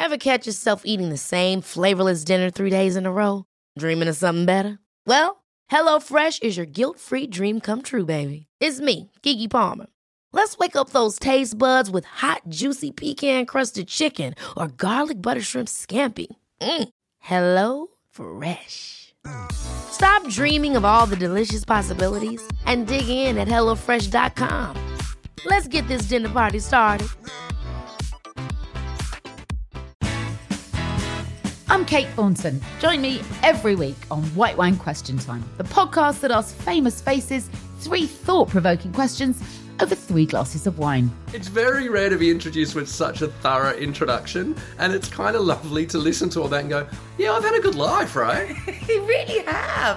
Ever catch yourself eating the same flavorless dinner 3 days in a row? Dreaming of something better? Well, HelloFresh is your guilt-free dream come true, baby. It's me, Keke Palmer. Let's wake up those taste buds with hot, juicy pecan-crusted chicken or garlic butter shrimp scampi. Hello Fresh. Stop dreaming of all the delicious possibilities and dig in at HelloFresh.com. Let's get this dinner party started. I'm Kate Thornton. Join me every week on White Wine Question Time, the podcast that asks famous faces 3 thought-provoking questions over 3 glasses of wine. It's very rare to be introduced with such a thorough introduction, and it's kind of lovely to listen to all that and go, yeah, I've had a good life, right? You really have.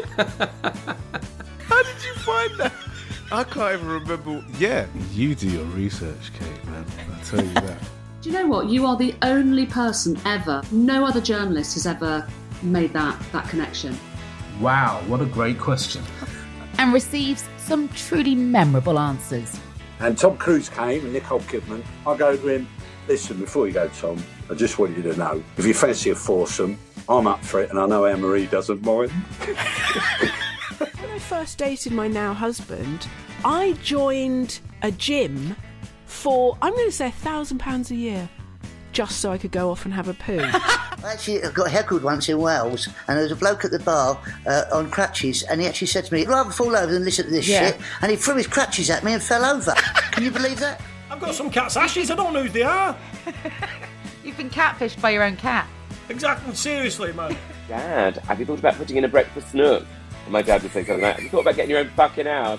How did you find that? I can't even remember. Yeah, you do your research, Kate, man. I tell you that. Do you know what? You are the only person ever, no other journalist has ever made that connection. Wow, what a great question. And receives some truly memorable answers. And Tom Cruise came and Nicole Kidman. I go to him, listen, before you go, Tom, I just want you to know, if you fancy a foursome, I'm up for it and I know Anne-Marie doesn't mind. When I first dated my now husband, I joined a gym for, I'm going to say £1,000 a year, just so I could go off and have a poo. Actually, I got heckled once in Wales, and there was a bloke at the bar on crutches, and he actually said to me, I'd rather fall over than listen to this shit, and he threw his crutches at me and fell over. Can you believe that? I've got some cat's ashes, I don't know who they are. You've been catfished by your own cat. Exactly, seriously, man. Dad, have you thought about putting in a breakfast nook? And my dad would say something like, have you thought about getting your own fucking house?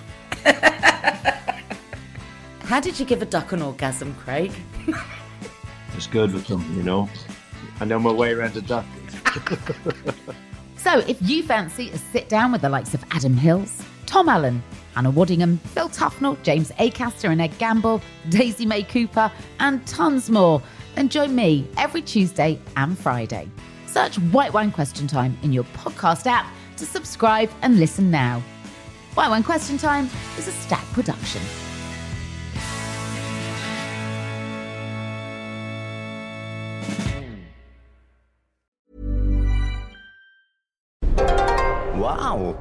How did you give a duck an orgasm, Craig? It's good with them, you know. I know my way around a duck. So, if you fancy a sit-down with the likes of Adam Hills, Tom Allen, Anna Waddingham, Phil Tufnell, James Acaster and Ed Gamble, Daisy May Cooper, and tons more, then join me every Tuesday and Friday. Search White Wine Question Time in your podcast app to subscribe and listen now. White Wine Question Time is a Stack production. Wow.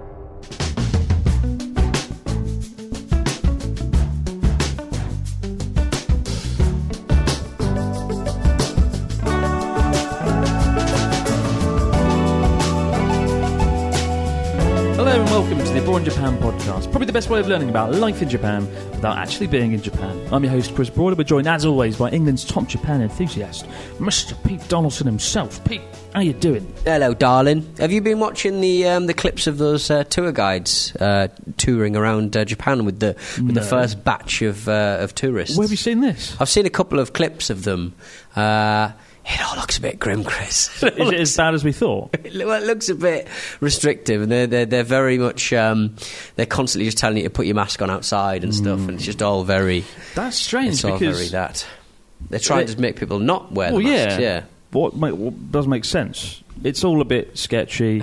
Hello and welcome to the Abroad in Japan podcast. Probably the best way of learning about life in Japan without actually being in Japan. I'm your host, Chris Broader. We're joined, as always, by England's top Japan enthusiast, Mr. Pete Donaldson himself. Pete, how you doing? Hello, darling. Have you been watching the clips of those tour guides touring around Japan with the first batch of tourists? Where have you seen this? I've seen a couple of clips of them. It all looks a bit grim, Chris. Is it as bad as we thought? It looks a bit restrictive, and they're very much they're constantly just telling you to put your mask on outside and stuff, and it's just all very. That's strange. It's all very that. They're trying to make people not wear the masks. Yeah. What does make sense? It's all a bit sketchy.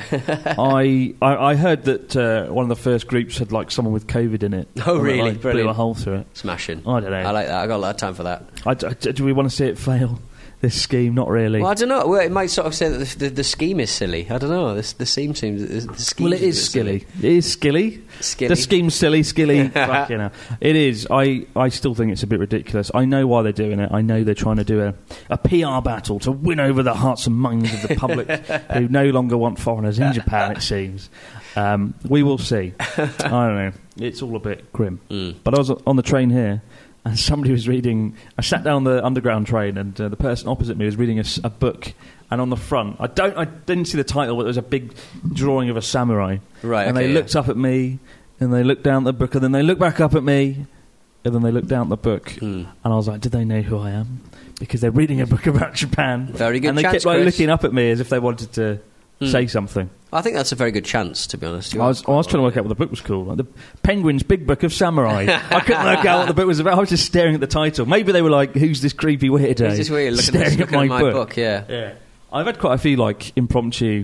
I heard that one of the first groups had like someone with COVID in it. Oh, really? Like, blew a hole through it. Smashing. I don't know. I like that. I got a lot of time for that. Do we want to see it fail? This scheme, not really. Well, I don't know. Well, it might sort of say that the scheme is silly. I don't know. The scheme seems. The scheme. Well, it is skilly. It is skilly. The scheme's silly, skilly. Fuck, you know. It is. I still think it's a bit ridiculous. I know why they're doing it. I know they're trying to do a PR battle to win over the hearts and minds of the public who no longer want foreigners in Japan, it seems. We will see. I don't know. It's all a bit grim. But I was on the train here, and somebody was reading. I sat down on the underground train, and the person opposite me was reading a book. And on the front, I didn't see the title, but there was a big drawing of a samurai. Right. And they looked up at me, and they looked down at the book, and then they looked back up at me, and then they looked down at the book. And I was like, "Did they know who I am?" Because they're reading a book about Japan. Very good. And they chance, kept like Chris. looking up at me as if they wanted to say something. I think that's a very good chance, to be honest. I was trying to work out what the book was called. Like the Penguin's Big Book of Samurai. I couldn't work out what the book was about. I was just staring at the title. Maybe they were like, "Who's this creepy weirdo?" Who's this weird staring at my book. Yeah. I've had quite a few like impromptu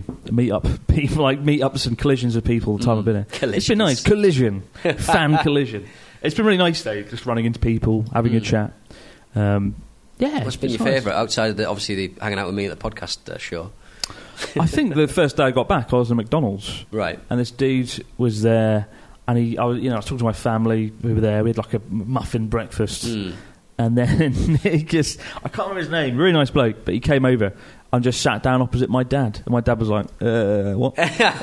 meetups and collisions with people the time I've been here. Collisions. It's been nice. Fan collision. It's been really nice though, just running into people, having a chat. Yeah. What's been your favourite outside of obviously the hanging out with me at the podcast show? I think the first day I got back, I was at McDonald's. Right. And this dude was there, and I was talking to my family. We were there. We had like a muffin breakfast. And then he just, I can't remember his name, really nice bloke, but he came over and just sat down opposite my dad. And my dad was like, what?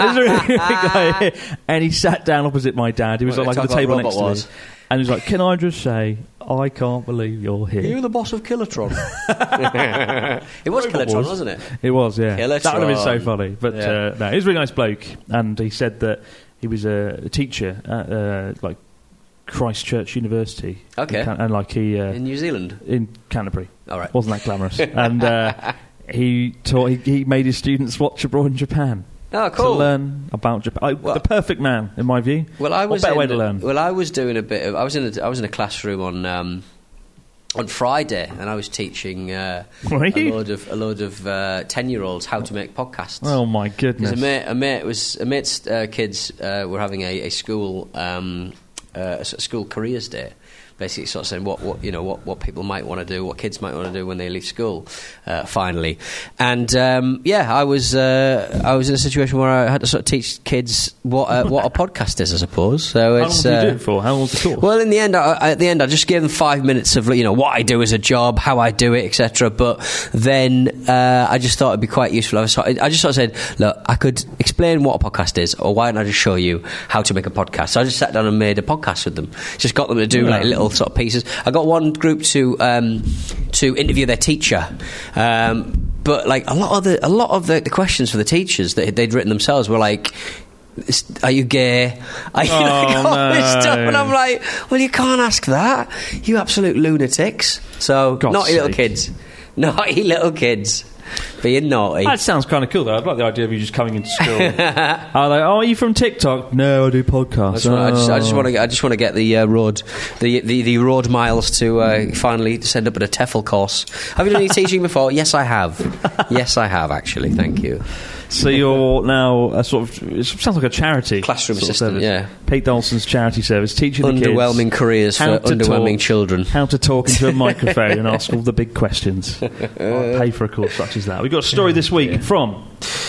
And he sat down opposite my dad. He was like at the table next to me. And he was like, can I just say, I can't believe you're here. You're the boss of Killatron. It was Killatron, wasn't it? It was, yeah. Killatron. That would have been so funny. But no, he was a really nice bloke. And he said that he was a teacher at like Christchurch University. Okay. And like he... in New Zealand? In Canterbury. All right. Wasn't that glamorous. And he made his students watch Abroad in Japan. Oh, cool. To learn about Japan. The perfect man, in my view. Well, I was what better way to learn? Well, I was doing a bit of... I was in a classroom on Friday, and I was teaching a load of 10-year-olds how to make podcasts. Oh my goodness! A mate's kids were having a school school careers day. Basically, sort of saying what people might want to do, what kids might want to do when they leave school. Finally, and I was in a situation where I had to sort of teach kids what a podcast is, I suppose. So it's, how long did you do it for? How long was the course? Well, in the end, I just gave them 5 minutes of what I do as a job, how I do it, etc. But then I just thought it'd be quite useful. I just sort of said, look, I could explain what a podcast is, or why don't I just show you how to make a podcast? So I just sat down and made a podcast with them. Just got them to do like little sort of pieces. I got one group to interview their teacher, but like a lot of the questions for the teachers that they'd written themselves were like, are you gay? Are you all this stuff? And I'm like, well, you can't ask that, you absolute lunatics. So naughty little kids being naughty. That sounds kind of cool, though. I'd like the idea of you just coming into school. Are you from TikTok? No, I do podcasts. I just want to get the road miles to finally send up at a TEFL course. Have you done any teaching before? Yes, I have. Yes, I have actually. Thank you. So you're now a sort of... It sounds like a charity. Classroom assistant, yeah. Pete Dawson's charity service, teaching the kids... Underwhelming careers for underwhelming children. How to talk into a microphone and ask all the big questions. I'll pay for a course such as that. We've got a story this week from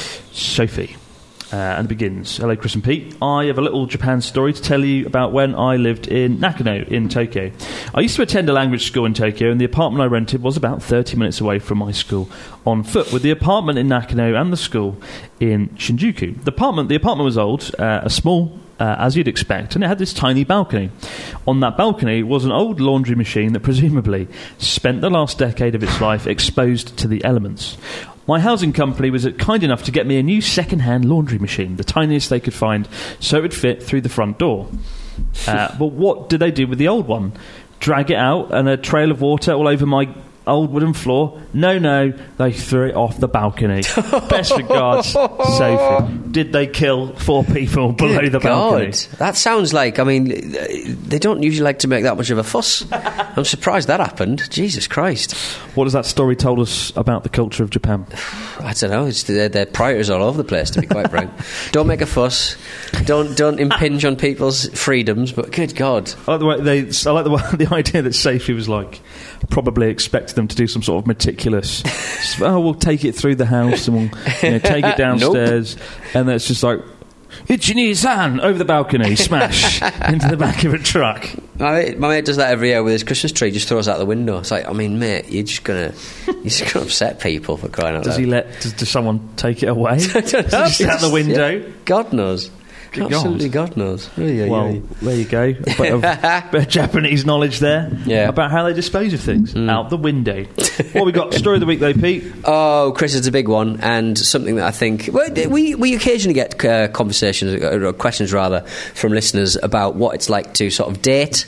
Sophie. And it begins. Hello, Chris and Pete. I have a little Japan story to tell you about when I lived in Nakano in Tokyo. I used to attend a language school in Tokyo, and the apartment I rented was about 30 minutes away from my school on foot, with the apartment in Nakano and the school in Shinjuku. The apartment was old, small, as you'd expect, and it had this tiny balcony. On that balcony was an old laundry machine that presumably spent the last decade of its life exposed to the elements. My housing company was kind enough to get me a new second-hand laundry machine, the tiniest they could find, so it would fit through the front door. But what did they do with the old one? Drag it out and a trail of water all over my old wooden floor? No, they threw it off the balcony. Best regards, Sophie. Did they kill 4 people below the balcony? That sounds like, they don't usually like to make that much of a fuss. I'm surprised that happened. Jesus Christ. What has that story told us about the culture of Japan? I don't know. They're priors all over the place, to be quite frank. Don't make a fuss. Don't impinge on people's freedoms, but good God. I like the idea that Sophie was like, probably expected them to do some sort of meticulous we'll take it through the house and we'll take it downstairs. Nope. And then it's just like, Ichini-san over the balcony, smash into the back of a truck. My mate does that every year with his Christmas tree, just throws it out the window. It's like, mate, you're just gonna upset people, for crying out loud. Does someone take it away? Just out the window? Yeah, God knows. Absolutely, God knows. Well, there you go. A bit of Japanese knowledge there about how they dispose of things out the window. What we got? Story of the week, though, Pete? Oh, Chris, it's a big one, and something that I think we occasionally get conversations, or questions rather, from listeners about what it's like to sort of date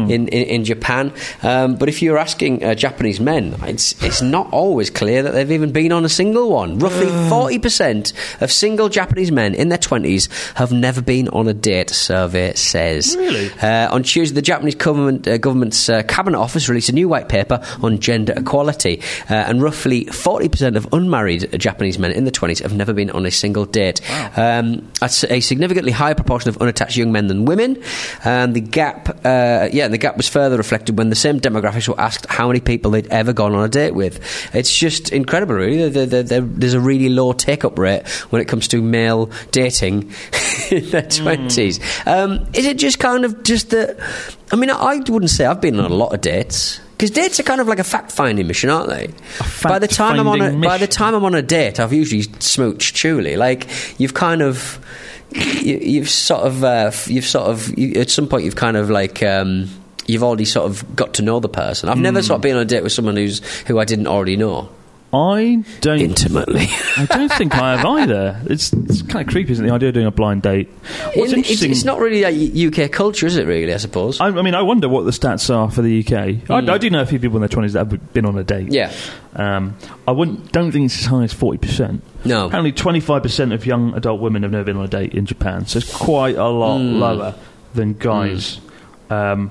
in Japan. But if you're asking Japanese men, it's not always clear that they've even been on a single one. Roughly 40% of single Japanese men in their 20s have never never been on a date, survey says. Really? On Tuesday, the Japanese government's Cabinet Office released a new white paper on gender equality, and roughly 40% of unmarried Japanese men in the 20s have never been on a single date. Wow. That's a significantly higher proportion of unattached young men than women, and the gap was further reflected when the same demographics were asked how many people they'd ever gone on a date with. It's just incredible, really. There's a really low take-up rate when it comes to male dating in their 20s. Is it just kind of just that... I mean, I wouldn't say I've been on a lot of dates, because dates are kind of like a fact-finding mission, aren't they? By the time I'm on a date, I've usually smooched truly. Like, you've kind of... You've sort of at some point you've kind of like you've already sort of got to know the person. I've never sort of been on a date with someone who I didn't already know. I don't intimately. I don't think I have either. It's kind of creepy, isn't it, the idea of doing a blind date? What's interesting? It's not really like UK culture, is it? Really, I suppose. I mean, I wonder what the stats are for the UK. I do know a few people in their 20s that have been on a date. Yeah. I don't think it's as high as 40%. No. Apparently, 25% of young adult women have never been on a date in Japan, so it's quite a lot lower than guys. But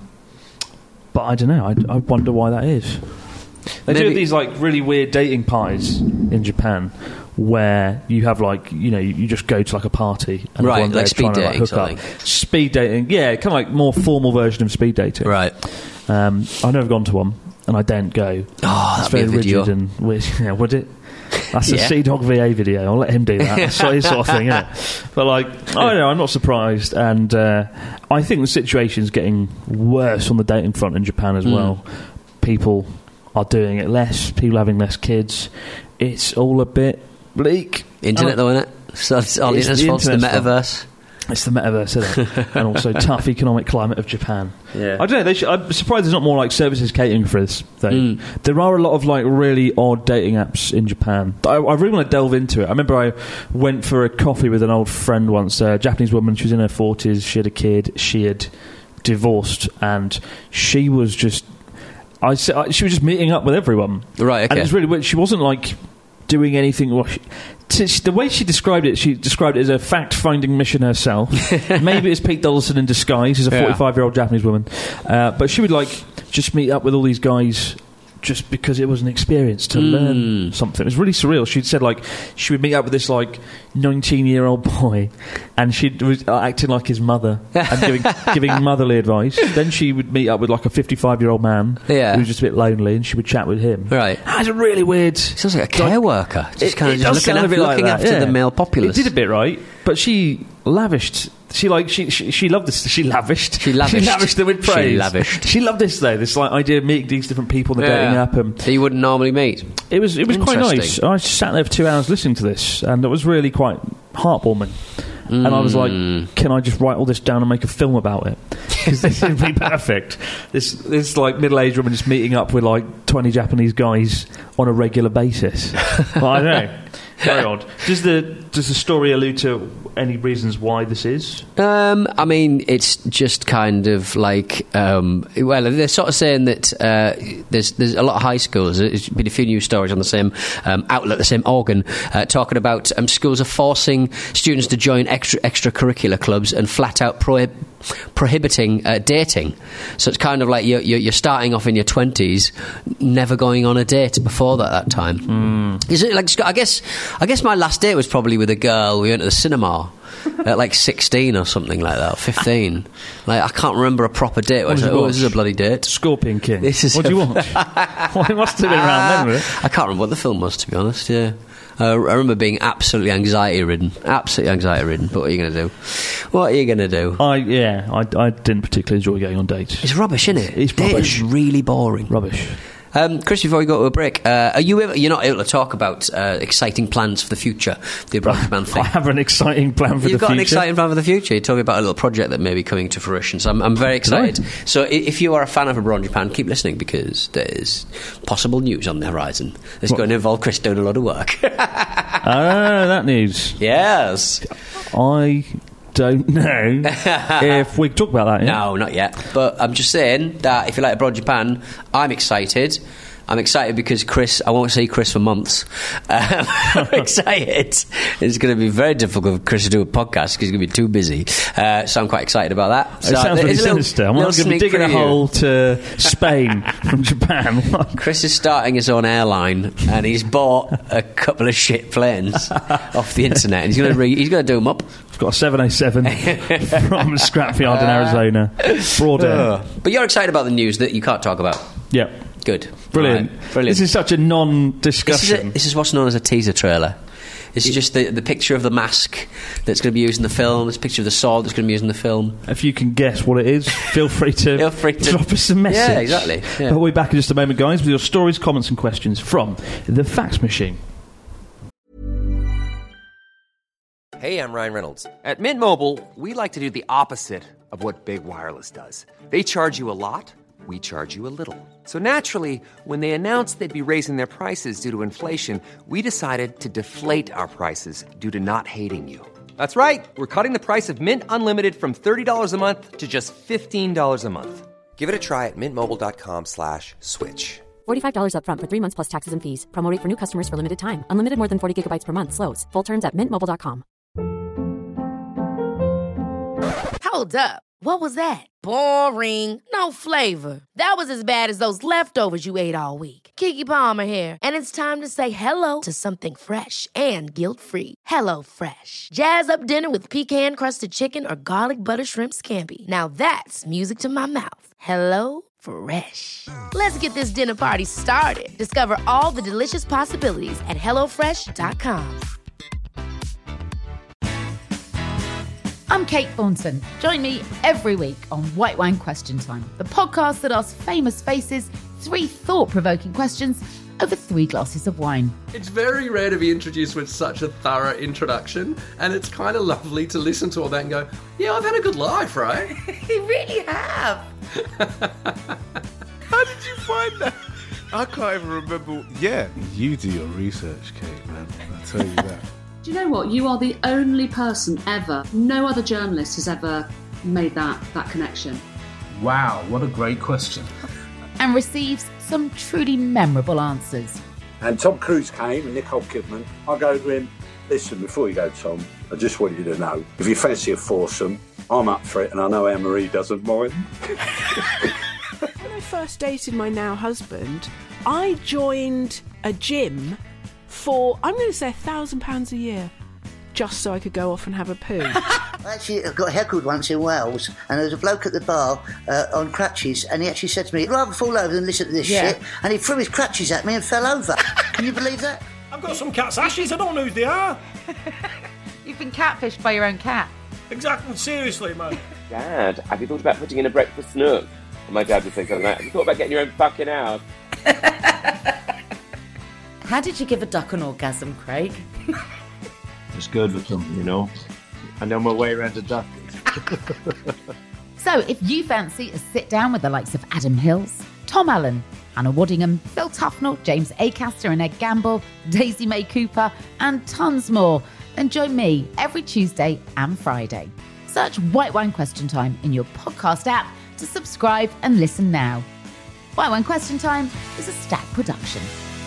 I don't know. I wonder why that is. They do have these like really weird dating parties in Japan, where you have like you just go to like a party and right, everyone like speed trying dating, to like, hook up. Speed dating, yeah, kind of like more formal version of speed dating. Right. I've never gone to one, and I don't go. Oh, it's very rigid and weird. Yeah, would it? That's a Sea Dog VA video. I'll let him do that. That's his sort of thing, isn't it? But like, I don't know, I'm not surprised, and I think the situation's getting worse on the dating front in Japan as well. People are doing it less, people having less kids. It's all a bit bleak. Internet though, isn't it? So it's all the internet's fault, the metaverse. It's the metaverse, isn't it? And also tough economic climate of Japan. Yeah. I don't know, I'm surprised there's not more like services catering for this though. There are a lot of like really odd dating apps in Japan. I really want to delve into it. I remember I went for a coffee with an old friend once, a Japanese woman. She was in her 40s, she had a kid, she had divorced, and she was just she was just meeting up with everyone. Right, okay. And it was really weird. She wasn't like doing anything. The way she described it as a fact-finding mission herself. Maybe it's Pete Dollison in disguise. She's a 45-year-old Japanese woman. But she would like just meet up with all these guys just because it was an experience to learn something. It was really surreal. She'd said like she would meet up with this like 19-year-old boy, and she was acting like his mother and giving motherly advice. Then she would meet up with like a 55-year-old man who was just a bit lonely, and she would chat with him. Right. That's a really weird. Sounds like a care worker. Just kind of just looking after the male populace. It did a bit right, but she lavished. She loved this. She lavished them with praise. She loved this though. This like idea of meeting these different people and dating up that you wouldn't normally meet. It was quite nice. I sat there for 2 hours listening to this, and it was really quite heartwarming. And I was like, can I just write all this down and make a film about it? Because this would be perfect. This like middle-aged woman just meeting up with like 20 Japanese guys on a regular basis. Well, I don't know. Very odd. Does the story allude to any reasons why this is? I mean, it's just kind of like well, they're sort of saying that there's a lot of high schools. There's been a few news stories on the same outlet, the same organ, talking about schools are forcing students to join extracurricular clubs and flat out prohibiting dating. So it's kind of like you're starting off in your 20s, never going on a date before that time. Is it like, I guess my last date was probably with a girl. We went to the cinema at like 16 or something like that, or 15. Like, I can't remember a proper date. I was like, this is a bloody date. Scorpion King. What do you watch? Well, it must have been around then, was it? I can't remember what the film was, to be honest. Yeah. I remember being absolutely anxiety-ridden. But what are you going to do? I didn't particularly enjoy going on dates. It's rubbish, isn't it? It's rubbish. It's really boring. Rubbish. Chris, before we go to a break, you're not able to talk about exciting plans for the future, the Abroad Man thing? I have an exciting plan for the future. You've got an exciting plan for the future. You're talking about a little project that may be coming to fruition, so I'm very excited. Right. So if you are a fan of Abroad Japan, keep listening, because there's possible news on the horizon. It's going to involve Chris doing a lot of work. That news. Yes. I don't know if we can talk about that yet. No, not yet. But I'm just saying that if you like Abroad Japan, I'm excited. I'm excited because I won't see Chris for months. I'm excited. It's going to be very difficult for Chris to do a podcast because he's going to be too busy. So I'm quite excited about that. It sounds really sinister. I'm not going to be digging a hole to Spain from Japan. Chris is starting his own airline and he's bought a couple of shit planes off the internet. And he's going to do them up. I've got a 787 from Scrapyard in Arizona. Broad air. But you're excited about the news that you can't talk about. Yeah. Good. Brilliant. Right. Brilliant. This is such a non-discussion. This is what's known as a teaser trailer. This is just the picture of the mask that's going to be used in the film. This picture of the sword that's going to be used in the film. If you can guess what it is, feel free to drop us a message. Yeah, exactly. Yeah. But we'll be back in just a moment, guys, with your stories, comments and questions from the fax machine. Hey, I'm Ryan Reynolds. At Mint Mobile, we like to do the opposite of what Big Wireless does. They charge you a lot. We charge you a little. So naturally, when they announced they'd be raising their prices due to inflation, we decided to deflate our prices due to not hating you. That's right. We're cutting the price of Mint Unlimited from $30 a month to just $15 a month. Give it a try at mintmobile.com/switch. $45 up front for 3 months plus taxes and fees. Promo rate for new customers for limited time. Unlimited more than 40 gigabytes per month. Slows full terms at mintmobile.com. Hold up. What was that? Boring. No flavor. That was as bad as those leftovers you ate all week. Keke Palmer here. And it's time to say hello to something fresh and guilt-free. Hello Fresh. Jazz up dinner with pecan-crusted chicken or garlic butter shrimp scampi. Now that's music to my mouth. Hello Fresh. Let's get this dinner party started. Discover all the delicious possibilities at HelloFresh.com. I'm Kate Thornton. Join me every week on White Wine Question Time, the podcast that asks famous faces 3 thought-provoking questions over 3 glasses of wine. It's very rare to be introduced with such a thorough introduction, and it's kind of lovely to listen to all that and go, yeah, I've had a good life, right? You really have. How did you find that? I can't even remember. Yeah, you do your research, Kate, man. I'll tell you that. Do you know what? You are the only person ever, no other journalist has ever made that connection. Wow, what a great question. And receives some truly memorable answers. And Tom Cruise came and Nicole Kidman. I go to him, listen, before you go, Tom, I just want you to know, if you fancy a foursome, I'm up for it, and I know Anne-Marie doesn't mind. When I first dated my now husband, I joined a gym for, I'm going to say, £1,000 a year, just so I could go off and have a poo. I actually got heckled once in Wales, and there was a bloke at the bar on crutches, and he actually said to me, "I'd rather fall over than listen to this shit," and he threw his crutches at me and fell over. Can you believe that? I've got some cat's ashes, I don't know who they are. You've been catfished by your own cat. Exactly, seriously, man. Dad, have you thought about putting in a breakfast nook? And my dad would say something like, have you thought about getting your own fucking house? How did you give a duck an orgasm, Craig? It's good with them, you know. I know my way around a duck. So if you fancy a sit-down with the likes of Adam Hills, Tom Allen, Hannah Waddingham, Phil Tufnell, James Acaster and Ed Gamble, Daisy May Cooper and tons more, then join me every Tuesday and Friday. Search White Wine Question Time in your podcast app to subscribe and listen now. White Wine Question Time is a Stack production.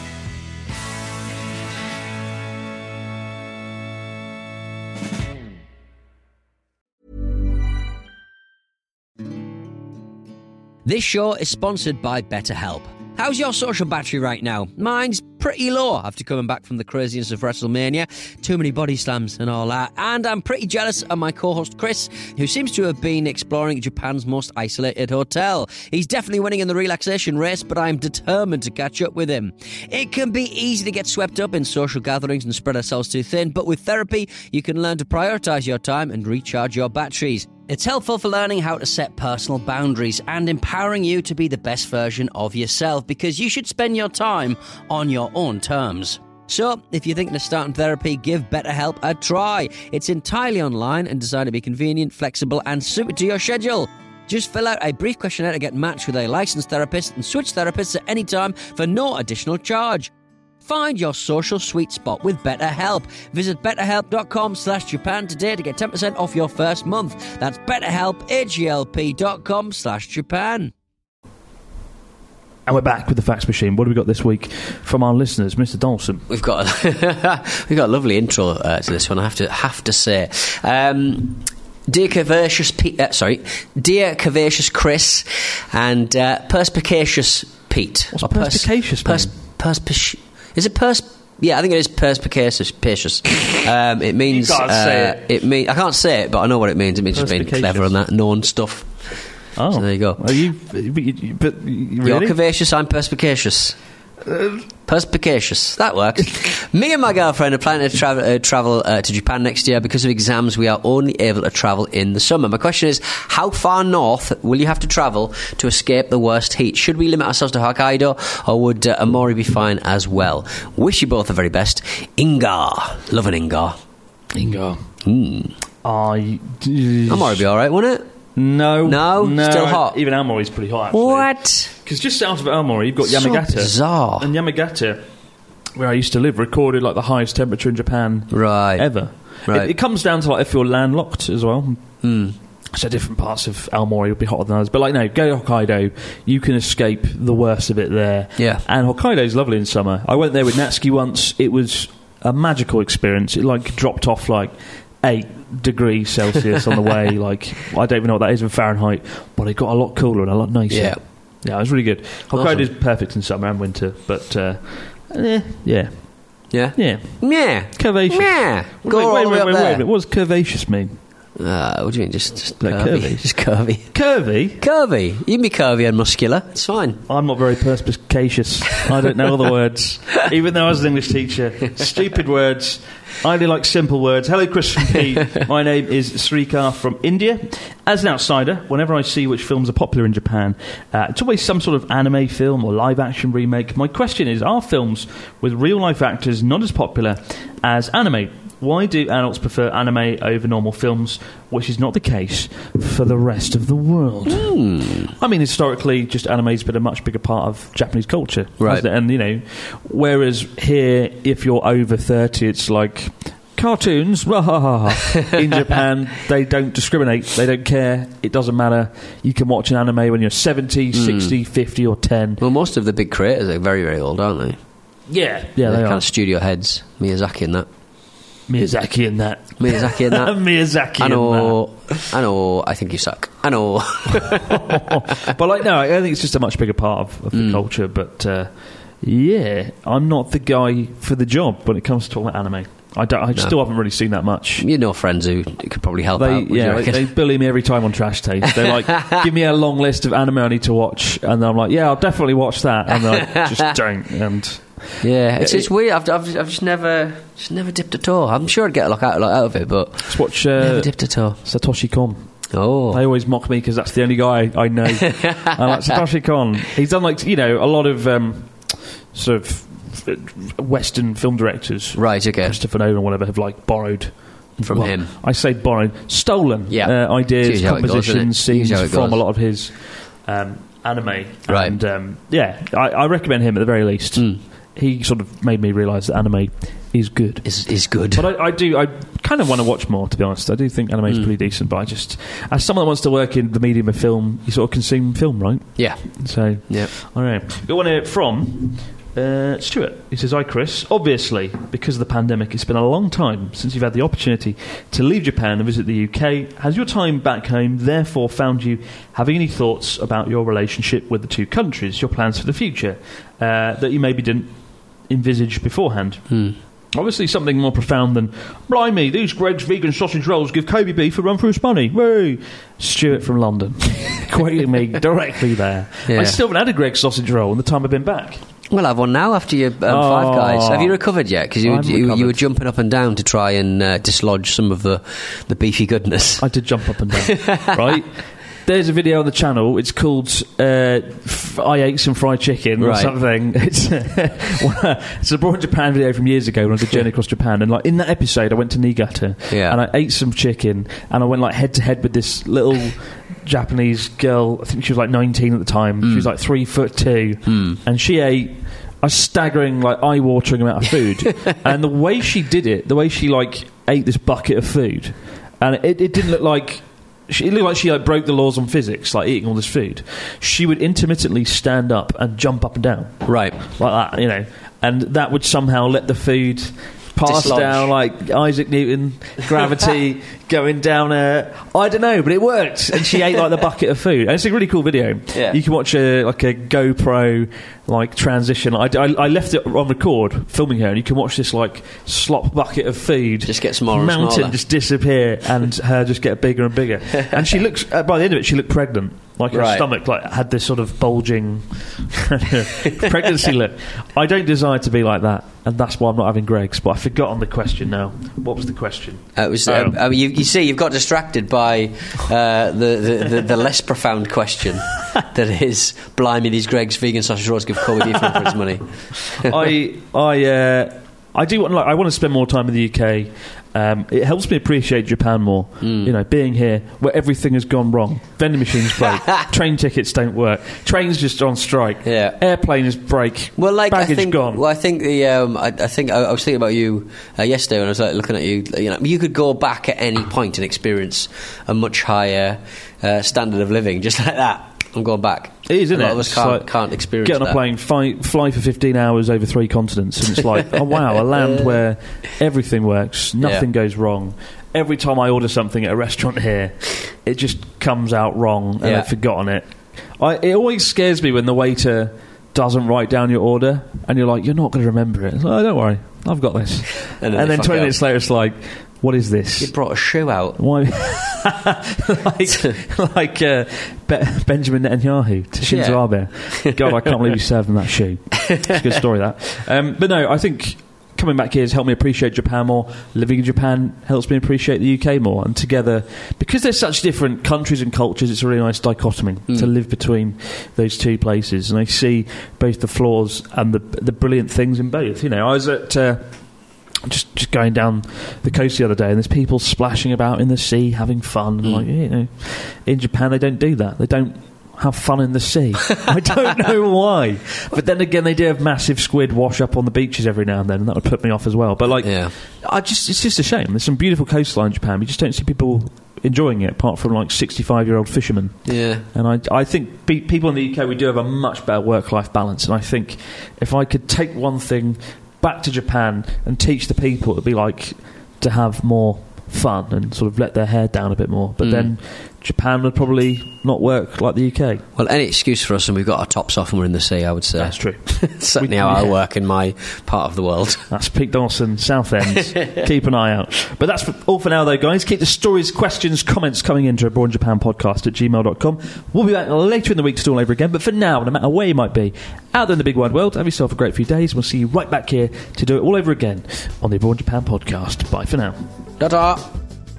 This show is sponsored by BetterHelp. How's your social battery right now? Mine's pretty low after coming back from the craziness of WrestleMania. Too many body slams and all that. And I'm pretty jealous of my co-host Chris, who seems to have been exploring Japan's most isolated hotel. He's definitely winning in the relaxation race, but I'm determined to catch up with him. It can be easy to get swept up in social gatherings and spread ourselves too thin, but with therapy, you can learn to prioritise your time and recharge your batteries. It's helpful for learning how to set personal boundaries and empowering you to be the best version of yourself, because you should spend your time on your own terms. So, if you're thinking of starting therapy, give BetterHelp a try. It's entirely online and designed to be convenient, flexible and suited to your schedule. Just fill out a brief questionnaire to get matched with a licensed therapist and switch therapists at any time for no additional charge. Find your social sweet spot with BetterHelp. Visit betterhelp.com/Japan today to get 10% off your first month. That's betterhelp, HELP.com/Japan. And we're back with the Fax Machine. What have we got this week from our listeners, Mr. Dawson? We've got a lovely intro to this one. I have to say, dear Curvaceous dear Curvaceous Chris, and Perspicacious Pete. What's perspicacious? Is it Yeah, I think it is perspicacious. It means. You can't say it. I can't say it, but I know what it means. It means just being clever and that, knowing stuff. Oh, so there you go. Are you? But really? You're curvaceous. I'm perspicacious. Perspicacious. That works. Me and my girlfriend are planning to travel to Japan next year. Because of exams, we are only able to travel in the summer. My question is, how far north will you have to travel to escape the worst heat? Should we limit ourselves to Hokkaido, or would Amori be fine as well? Wish you both the very best. Ingar. Love an Ingar. Ingar. Amori be alright, won't it? No. Still hot. Even Aomori's pretty hot, actually. What? Because just south of Aomori, you've got Yamagata. So bizarre. And Yamagata, where I used to live, recorded like the highest temperature in Japan ever. Right. It comes down to like if you're landlocked as well. So different parts of Aomori would be hotter than others. But like, no, go to Hokkaido. You can escape the worst of it there. Yeah. And Hokkaido's lovely in summer. I went there with Natsuki once. It was a magical experience. It like dropped off like 8 degrees Celsius on the way. Like, I don't even know what that is in Fahrenheit, but it got a lot cooler and a lot nicer. Yeah, it was really good. Hokkaido is perfect in summer and winter, but yeah. Curvaceous. Yeah. Wait. What does curvaceous mean? What do you mean? Just like curvy. Just curvy. Curvy? You can be curvy and muscular. It's fine. I'm not very perspicacious. I don't know all the words. Even though I was an English teacher. Stupid words. I only like simple words. Hello, Chris from Pete. My name is Srikar from India. As an outsider, whenever I see which films are popular in Japan, it's always some sort of anime film or live-action remake. My question is, are films with real-life actors not as popular as anime? Why do adults prefer anime over normal films, which is not the case for the rest of the world? I mean, historically, just anime's been a much bigger part of Japanese culture. Right. And, you know, whereas here, if you're over 30, it's like cartoons. In Japan, they don't discriminate. They don't care. It doesn't matter. You can watch an anime when you're 70, 60, 50 or 10. Well, most of the big creators are very, very old, aren't they? Yeah, They're they kind are. of studio heads. Miyazaki and that. I know. I think you suck. I know. But like, no, I think it's just a much bigger part of the culture. But yeah, I'm not the guy for the job when it comes to talking about anime. I still haven't really seen that much. You know friends who could probably help out. They bully me every time on Trash Taste. They're like, give me a long list of anime I need to watch, and then I'm like, yeah, I'll definitely watch that, and then I just don't. And yeah, it's weird. I've just never dipped a toe. I'm sure I'd get a lot out of it, but let's watch never dipped a toe. Satoshi Kon. Oh, they always mock me because that's the only guy I know. I like Satoshi Kon. He's done like, you know, a lot of sort of Western film directors, right? Okay, Christopher Nolan or whatever have like borrowed from him. I say borrowed, stolen. Ideas, compositions, scenes from a lot of his anime. Right. And I recommend him at the very least. He sort of made me realise that anime is good. Is good. But I kind of want to watch more, to be honest. I do think anime is pretty decent, but I just, as someone that wants to work in the medium of film, you sort of consume film, right? Yeah. So, yeah. All right. Got one here from Stuart. He says, hi Chris, obviously because of the pandemic it's been a long time since you've had the opportunity to leave Japan and visit the UK. Has your time back home therefore found you having any thoughts about your relationship with the two countries, your plans for the future, that you maybe didn't envisage beforehand? Obviously something more profound than, blimey, these Greggs vegan sausage rolls give Kobe beef a run for his money. Woo! Stuart from London quoting me directly there. I still haven't had a Greggs sausage roll in the time I've been back. Well, I have one now after your Five Guys. Have you recovered yet? Because you were jumping up and down to try and dislodge some of the beefy goodness. I did jump up and down, right? There's a video on the channel. It's called I Ate Some Fried Chicken or something. It's a Abroad Japan video from years ago when I did Journey Across Japan. And like in that episode, I went to Niigata and I ate some chicken and I went like head to head with this little Japanese girl. I think she was like 19 at the time. She was like 3'2", and she ate a staggering, like eye-watering amount of food. And the way she did it, the way she like ate this bucket of food, and it didn't look like it looked like she broke the laws on physics, like eating all this food. She would intermittently stand up and jump up and down, right, like that, and that would somehow let the food pass dislodge down, like Isaac Newton, gravity going down. I don't know, but it worked, and she ate like the bucket of food. And it's a really cool video. Yeah. You can watch a GoPro transition. I left it on record filming her, and you can watch this slop bucket of food just get smaller, mountain and smaller. just disappear, and her just get bigger and bigger. And she looks by the end of it, she looked pregnant. Like her stomach had this sort of bulging pregnancy look. I don't desire to be like that, and that's why I'm not having Greg's. But I've forgotten the question now. What was the question? It was. You see, you've got distracted by the less profound question that is, blimey, these Greg's vegan sausage rolls give Corby Beef for his money. I do want. I want to spend more time in the UK. It helps me appreciate Japan more. Being here where everything has gone wrong. Vending machines break. Train tickets don't work. Trains just on strike. Yeah. Airplanes break. Well, baggage gone. Well, I think I was thinking about you yesterday when I was looking at you. You could go back at any point and experience a much higher standard of living, just like that. I'm going back. It is, isn't it? A lot of us can't experience Get on a plane, fly for 15 hours over 3 continents, and it's like, oh wow, a land where everything works, nothing goes wrong. Every time I order something at a restaurant here, it just comes out wrong, and I've forgotten it. It always scares me when the waiter doesn't write down your order, and you're like, you're not going to remember it. It's like, oh, don't worry, I've got this. And then 20 minutes later, it's like, what is this? You brought a shoe out. Why? Benjamin Netanyahu to Shinzo Abe. God, I can't believe you served him that shoe. It's a good story, that. But no, I think coming back here has helped me appreciate Japan more. Living in Japan helps me appreciate the UK more. And together, because they're such different countries and cultures, it's a really nice dichotomy to live between those two places. And I see both the flaws and the brilliant things in both. I was at... Just going down the coast the other day, and there's people splashing about in the sea, having fun. In Japan they don't do that. They don't have fun in the sea. I don't know why. But then again, they do have massive squid wash up on the beaches every now and then, and that would put me off as well. But it's just a shame. There's some beautiful coastline in Japan. We just don't see people enjoying it, apart from 65-year-old fishermen. Yeah. And I think people in the UK, we do have a much better work-life balance. And I think if I could take one thing back to Japan and teach the people, it'd be like to have more fun and sort of let their hair down a bit more. But then Japan would probably not work like the UK. Well, any excuse for us, and we've got our tops off and we're in the sea, I would say. That's true. Certainly how I work in my part of the world. That's Pete Dawson, Southend. Keep an eye out. But that's all for now, though, guys. Keep the stories, questions, comments coming into abroadinjapanpodcast@gmail.com. We'll be back later in the week to do all over again. But for now, no matter where you might be, out there in the big wide world, have yourself a great few days. We'll see you right back here to do it all over again on the Abroad in Japan podcast. Bye for now. Ta-ta.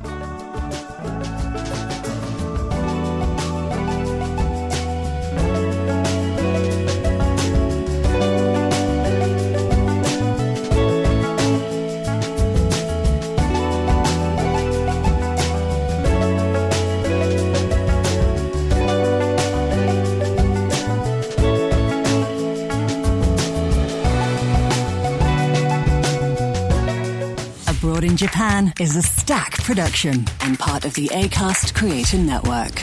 Abroad in Japan is a Stack production and part of the Acast Creator Network.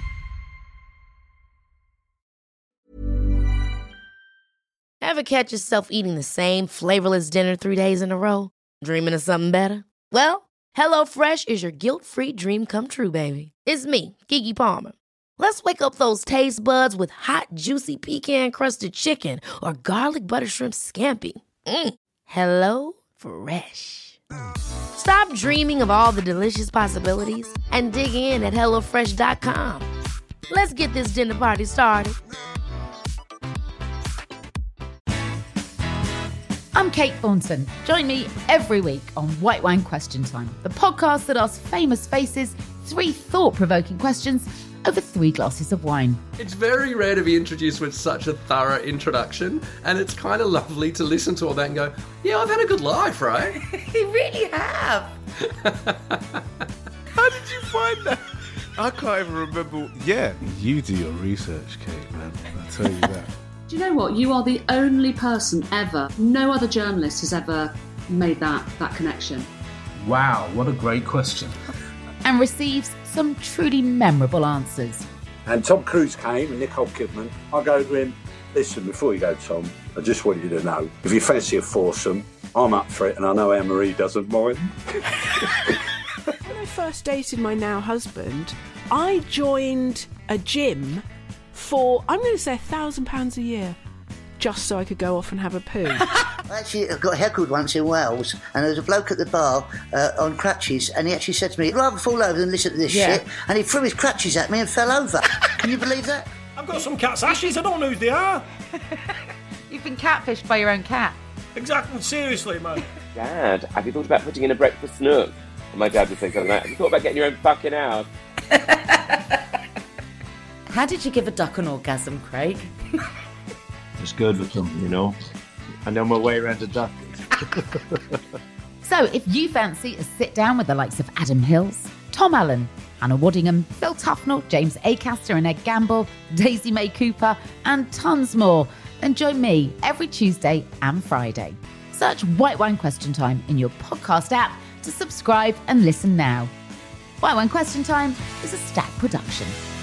Ever catch yourself eating the same flavorless dinner 3 days in a row? Dreaming of something better? Well, HelloFresh is your guilt-free dream come true, baby. It's me, Keke Palmer. Let's wake up those taste buds with hot, juicy pecan-crusted chicken or garlic butter shrimp scampi. Hello Fresh. Stop dreaming of all the delicious possibilities and dig in at HelloFresh.com. Let's get this dinner party started. I'm Kate Thornton. Join me every week on White Wine Question Time, the podcast that asks famous faces 3 thought-provoking questions over 3 glasses of wine. It's very rare to be introduced with such a thorough introduction, and it's kind of lovely to listen to all that and go, yeah, I've had a good life, right? You really have. How did you find that? I can't even remember. Yeah, you do your research, Kate, man. I tell you that. Do you know what? You are the only person ever, no other journalist has ever made that connection. Wow, what a great question. and receives some truly memorable answers. And Tom Cruise came and Nicole Kidman. I go to him, listen, before you go, Tom, I just want you to know, if you fancy a foursome, I'm up for it, and I know Anne-Marie doesn't mind. When I first dated my now husband, I joined a gym for, I'm going to say £1,000 a year, just so I could go off and have a poo. I actually got heckled once in Wales, and there was a bloke at the bar on crutches, and he actually said to me, I'd rather fall over than listen to this shit, and he threw his crutches at me and fell over. Can you believe that? I've got some cat's ashes, I don't know who they are. You've been catfished by your own cat. Exactly, seriously, man. Dad, have you thought about putting in a breakfast nook? And my dad would say something like, have you thought about getting your own fucking house? How did you give a duck an orgasm, Craig? It's good with them, you know. I know my way around a duck. So if you fancy a sit down with the likes of Adam Hills, Tom Allen, Hannah Waddingham, Phil Tufnell, James Acaster and Ed Gamble, Daisy May Cooper, and tons more, then join me every Tuesday and Friday. Search White Wine Question Time in your podcast app to subscribe and listen now. White Wine Question Time is a Stack production.